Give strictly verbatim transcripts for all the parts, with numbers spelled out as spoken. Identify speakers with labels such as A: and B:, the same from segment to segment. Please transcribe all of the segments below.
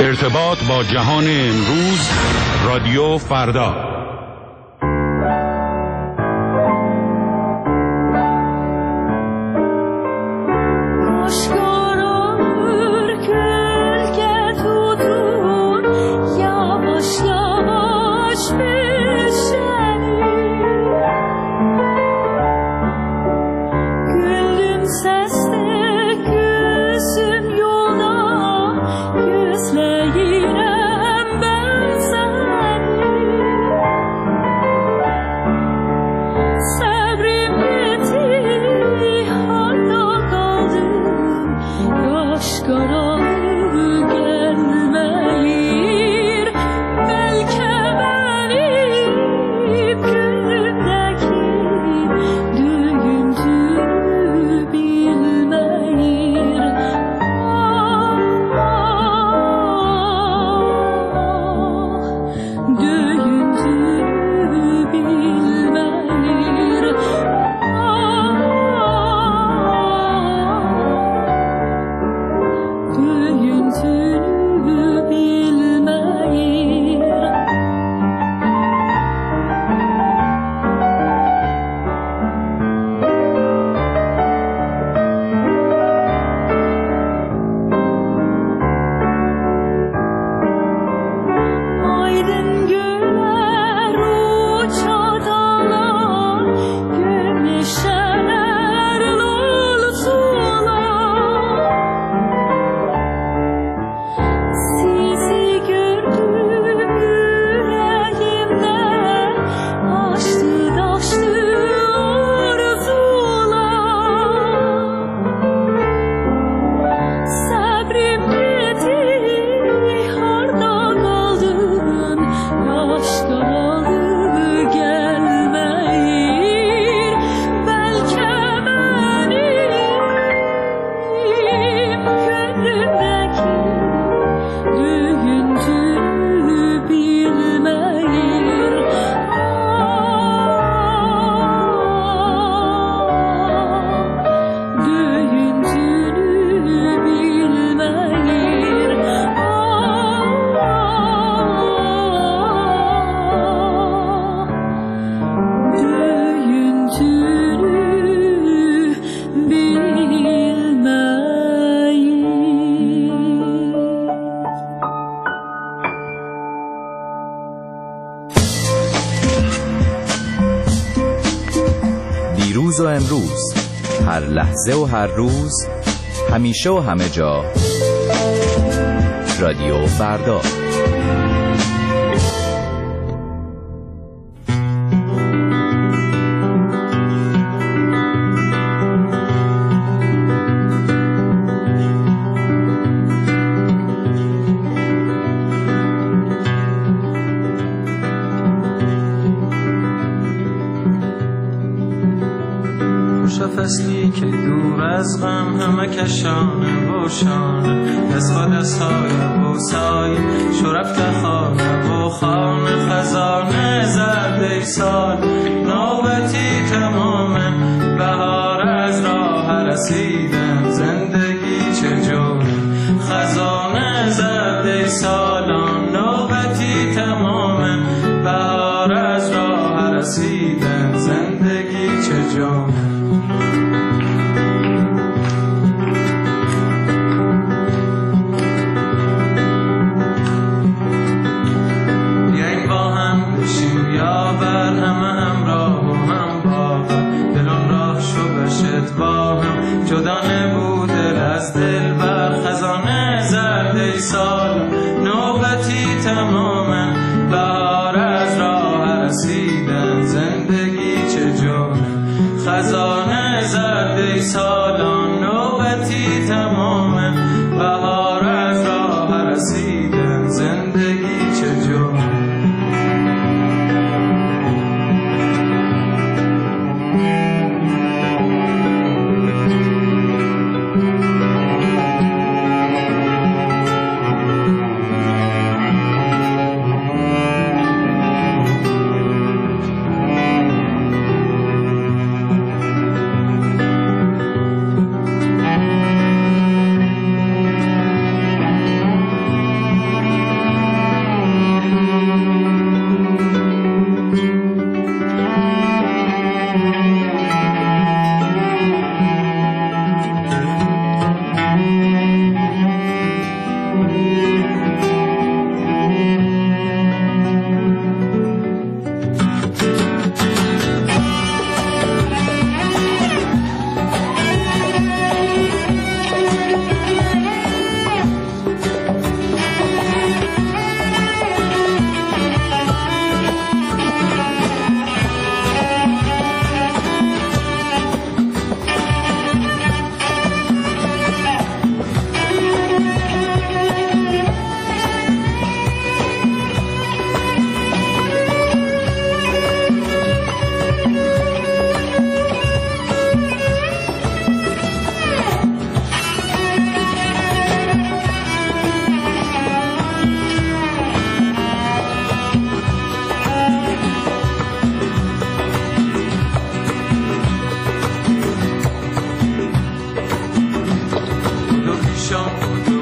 A: ارتباط با جهان امروز، رادیو فردا.
B: دیروز و امروز، هر لحظه و هر روز، همیشه و همه جا، رادیو فردا.
C: فصلی که دور از غم همه کشانه و شانه از خود از های و سایه شو رفته خانه و خانه خزانه زرده سال نوبتی تمامه بهار از راه رسیدن زندگی چجوره خزانه زرده سالان نوبتی تمامه بهار از راه رسیدن زندگی چجوره جدا نبود از دل بر خزانه زرده سال نوبتی تمامه بهار از راه رسیدن زندگی چجوره خزانه زرده سالان نوبتی تمامه بهار از راه رسیدن زندگی چجوره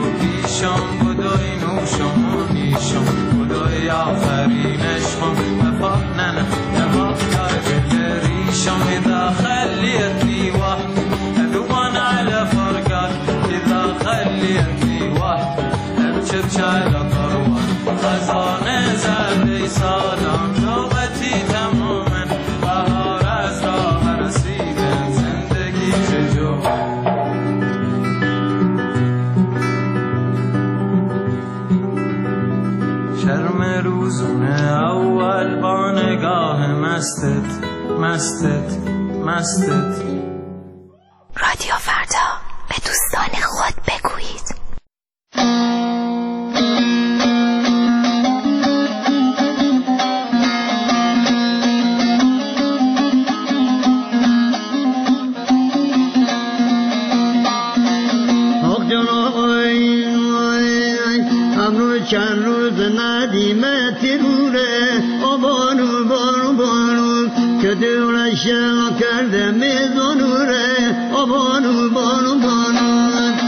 C: پیشم خدای نوشم نیشم خدای آفرینش کن وفا ننه نها دار دل ریشم اذا خلیتی وحدی ادوان على فرقات اذا خلیتی وحدی ابچر چال قروان خزانه زرد سالان نوبتی تماما بهار از راه رسیده زندگی چجور شرم روزونه اول با نگاه مستت مستت مستت
D: رادیو فردا به دوستان خود بگویید
E: چند روز ندیمت روره آبانو بانو بانو که دورش کرده میزانوره آبانو بانو بانو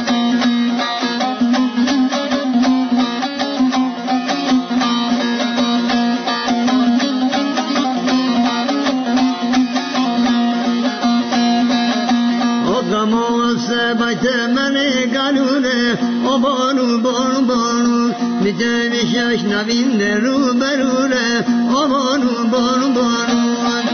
E: بیت من گلوره آبانو بانو بانو میده میشش نوین رو بروره آبانو بانو بانو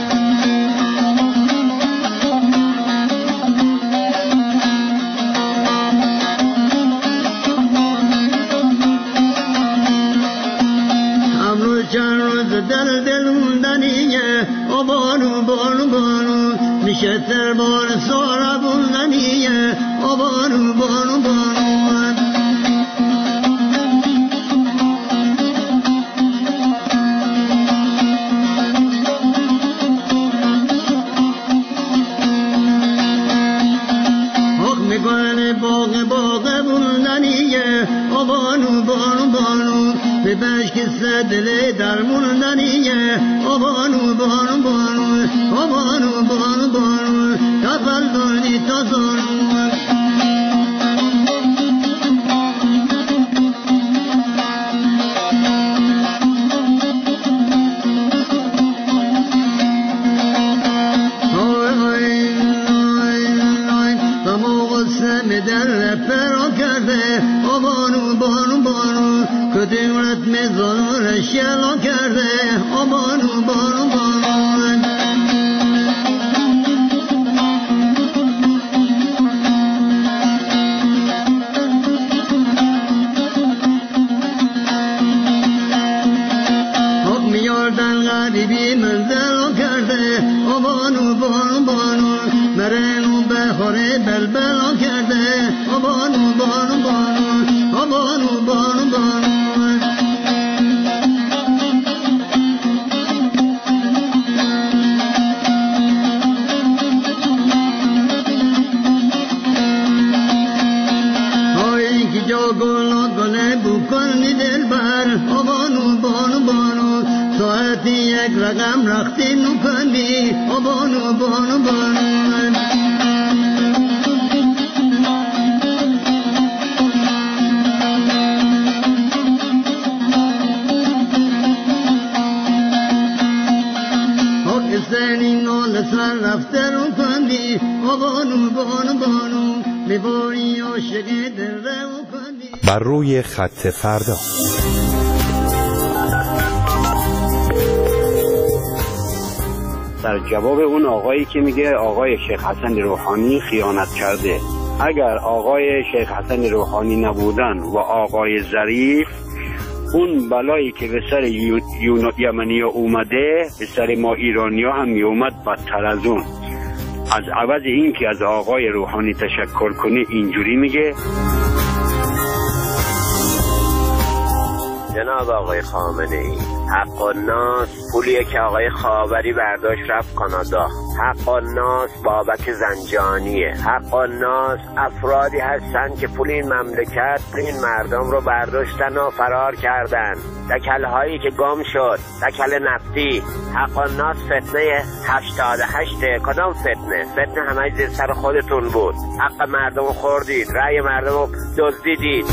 E: امروز چند روز دل دل موندنیه آبانو بانو بانو میشه تر بار سارا بوندنیه آبانو بانو بانو حکم گل باغ باغ بوندنیه آبانو بانو بانو به بشک دل در موندنیه آبانو بانو بانو آبانو بانو بانو کفل بانی تا زانو در فرا کرده آبانو بانو بانو کدیمت میزانو شلا کرده آبانو بانو بانو حکم یاردن غریبی منزل کرده آبانو بانو بانو مرنو بخوره بلبل کرده آبانو بانو بانو آبانو بانو بانو های کی جا گلا گله بکنی دل بر آبانو بانو بانو ساعتی یک رقم رختی نکنی آبانو بانو بانو سر رفته رو کندی آبانو بانو بانو میباری عاشق دل رو کندی
A: بر روی خط فردا.
F: در جواب اون آقایی که میگه آقای شیخ حسن روحانی خیانت کرده، اگر آقای شیخ حسن روحانی نبودن و آقای ظریف، اون بلایی که به سر یمنی ها اومده به سر ما ایرانی ها هم میومد بدتر از اون. از عوض این که از آقای روحانی تشکر کنه اینجوری میگه.
G: جناب آقای خامنه ای. حق الناس پولیه که آقای خاوری برداشت رفت کانادا. حق الناس بابک زنجانیه. حق الناس افرادی هستن که پول این مملکت این مردم رو برداشتن و فرار کردن. دکل هایی که گم شد، دکل نفتی. حق الناس فتنه هشتاد و هشته. کدام فتنه؟ فتنه همه زیر سر خودتون بود. حق مردم رو خوردید، رأی مردم رو دزدیدید.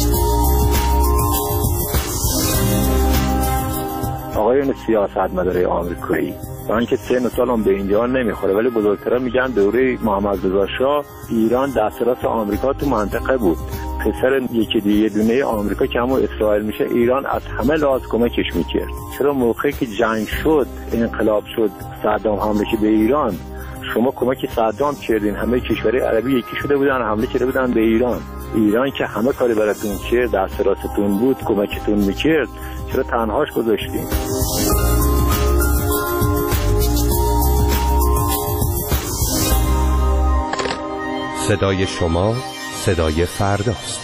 H: آقایون سیاستمدارای آمریکایی، من که سن و سالم به اینجا نمیخوره ولی بزرگترا میگن دوره محمد رضا شاه ایران دسترس آمریکا تو منطقه بود. پسر یکی دیگه دونه آمریکا که همون اسرائیل میشه، ایران از همه لحاظ کمکش میکرد. چرا موقعی که جنگ شد، انقلاب شد، صدام حمله به ایران، شما کمک صدام کردین؟ همه کشورهای عربی یکی شده بودن، حمله کرده بودن به ایران. ایران که همه کاری براتون کرد، دسترستون بود، کمکتون میکرد، چرا تنهاش گذاشتین؟
A: صدای شما صدای فرداست.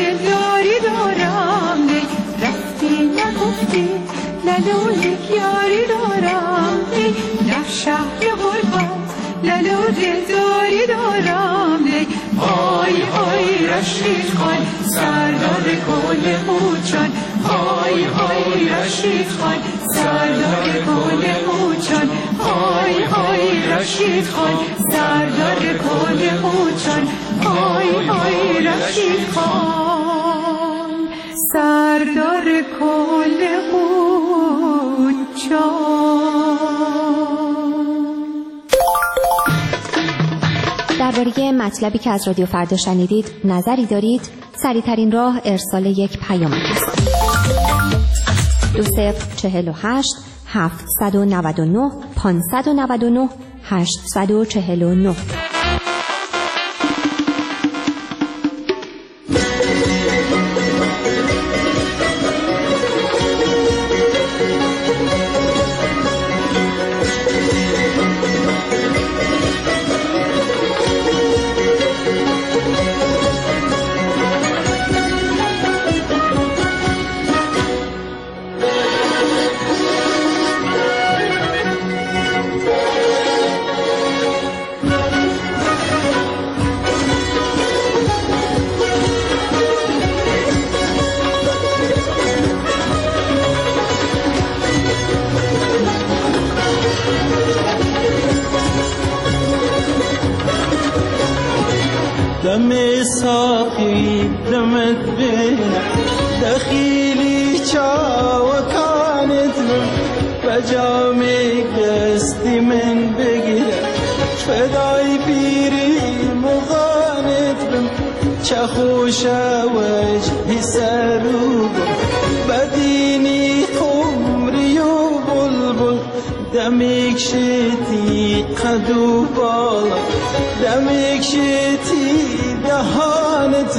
I: لالو یک یاری شهر غربت لالو دلداری دارم دی های های رشید خان سردار کل موچان های های رشید خان سردار کل موچان های های رشید خان سردار کل موچان های های رشید خان سردار کل موچان.
D: درباره مطلبی که از رادیو فردا شنیدید نظری دارید؟ سریع‌ترین راه ارسال یک پیام است. دو صفر چهل و هشت هفتصد و نود و نه پانصد و نود و نه هشتصد و چهل و نه.
C: دم ساقي دمت بينا دخيلي چا وكانت بجامي قصدي من بقيا فداي بيري مغانت بم چخوش وجهي سروب بديني قمري وبلبل دمك شتي قدو بالا دمك شتي دهانت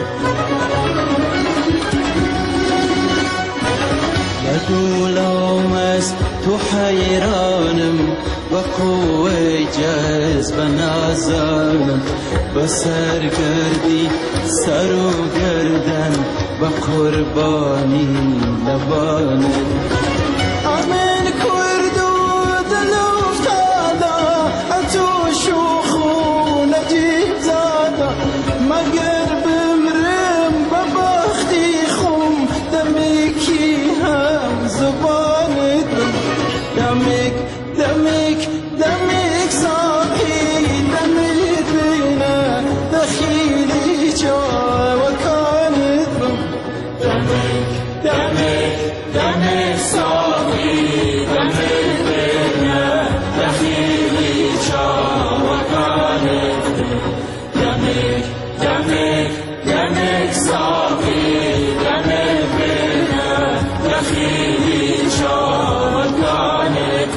C: لدولام از تو حیرانم و قوه جذب نازانم به سرگردی سر و گردن و قربانی لبانم آمین کرد و دل افتادا اتو شوخو نجیب زادا مگر بمرم ببختی خم دمکی هم زبانت دمک دمک دمک ساقی دمک بینه دخیلی جا وکانت دمک دمک دمک ساقی دمک بینه دخیلی جا وکانت دمک دمک دمک ساقی دمک بینه دخیلی جا وکانت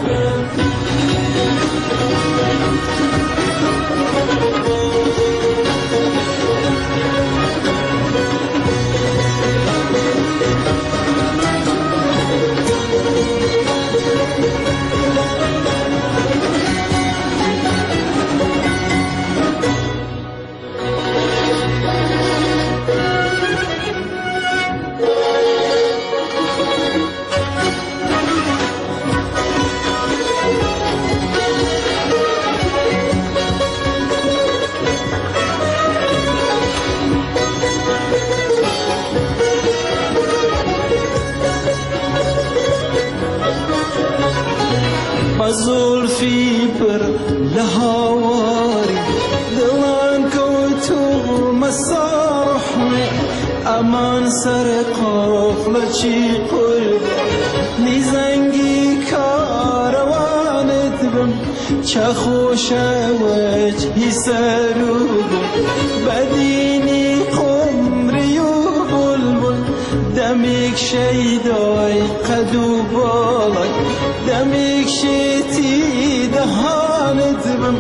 C: زلفی پر لهواری دلان کو تو مسارحنی امان سر قفل چی قرب نیزنگی کاروانت بم چه خوش وجهی سروب بدینی قمری و بلبل دمیک شیدای قدو بالای دمیک شیتی دهانت بم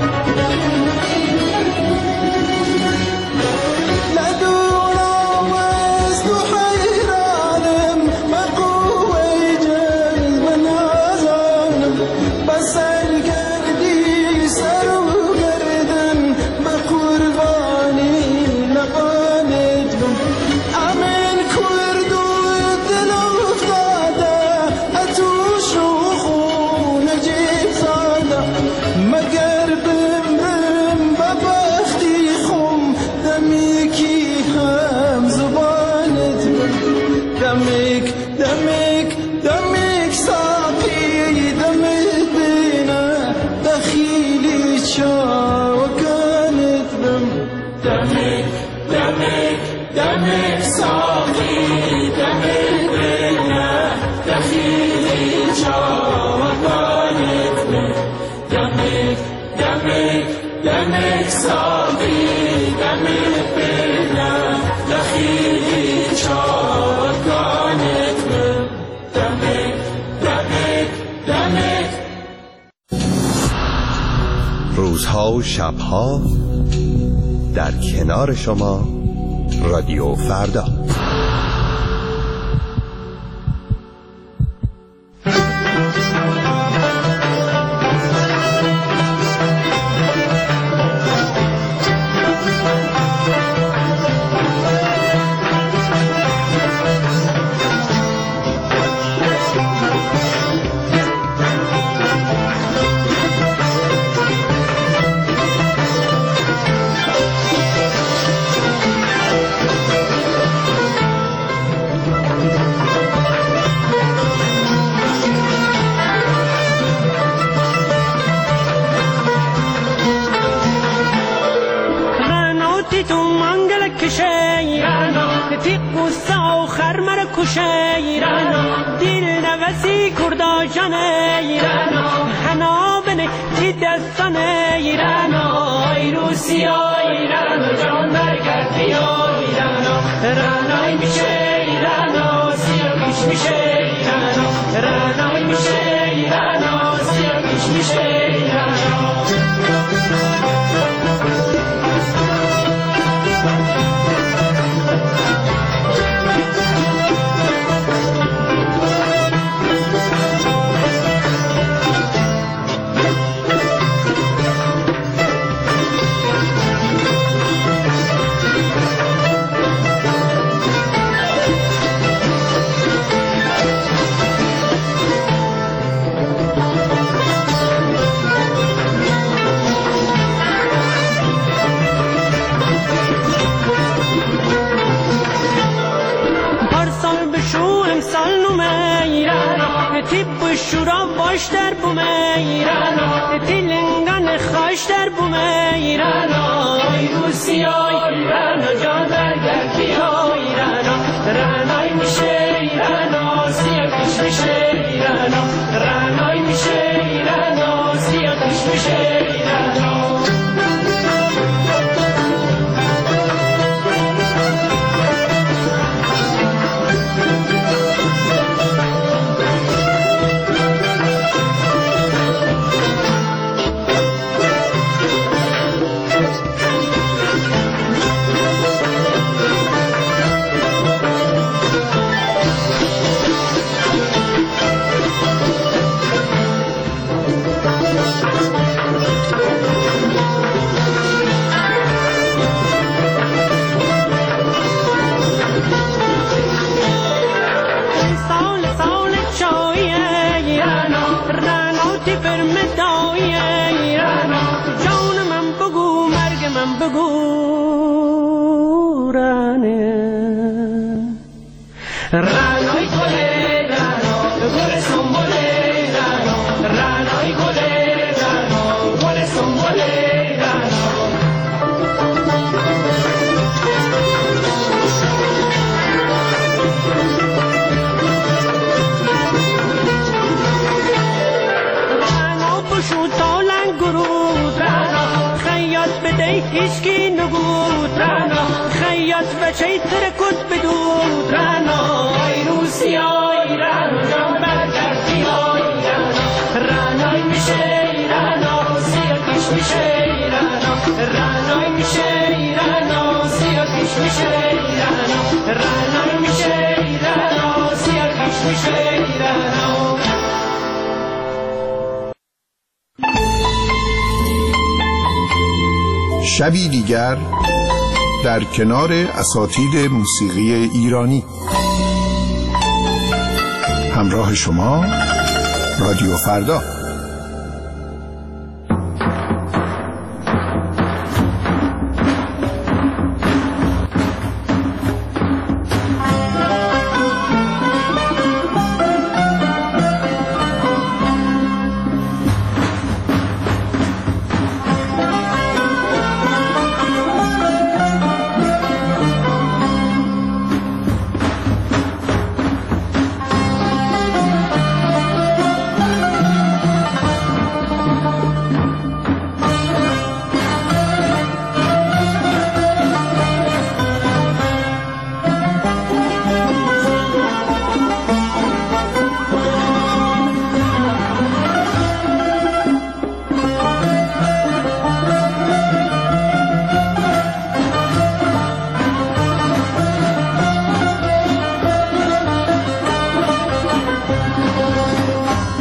C: لدورم از تو حیرانم بقوه جلب نازانم بسرگردی سر و گردن بقربانی لبانت بم امن کرد و دل افتاده اتو شوخ و نجیب زاده دخیلی چاوانت من دمک دمک دمک ساقی دمک بینم دخیلی چاوانت من دمک دمک دمک.
J: روزها و شبها در کنار شما رادیو فردا.
K: شبی دیگر در کنار اساتید موسیقی ایرانی. همراه شما رادیو فردا.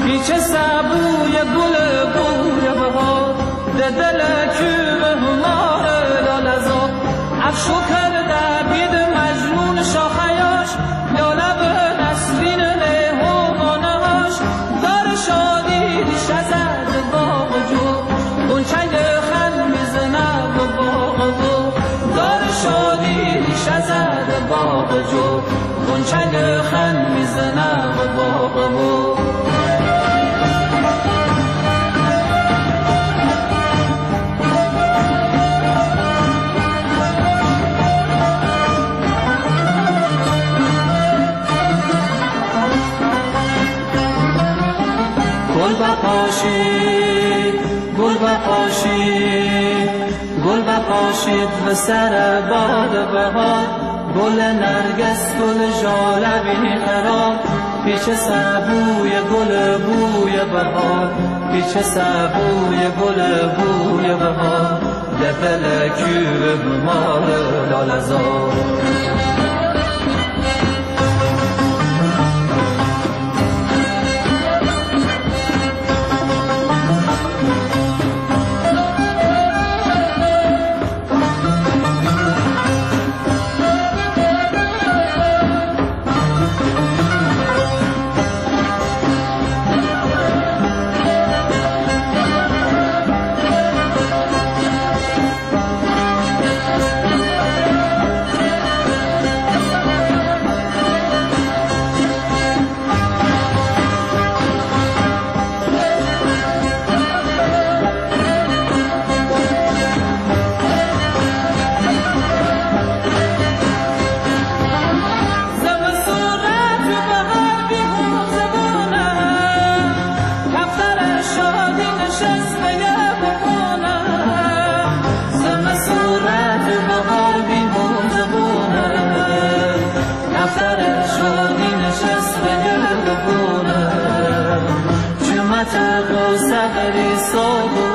C: پیچ سبوی گل بوی بهار ده دل کوب همار لالزار افشو کرده بید مجنون شاخیاش لاله به نسرین لیهوانه هاش دار شادی دیش ازد باغ جو گنچنگ خند میزنه به باغ بو دار شادی دیش ازد باغ جو گنچنگ خند میزنه به باغ بو گل بپاشید گل بپاشید گل بپاشید به سر باد بهار گل نرگس گل ژاله بی قرار پیچ سبوی گل بوی بهار پیچ سبوی گل بوی بهار دل کوب مار لالزار صبری صبر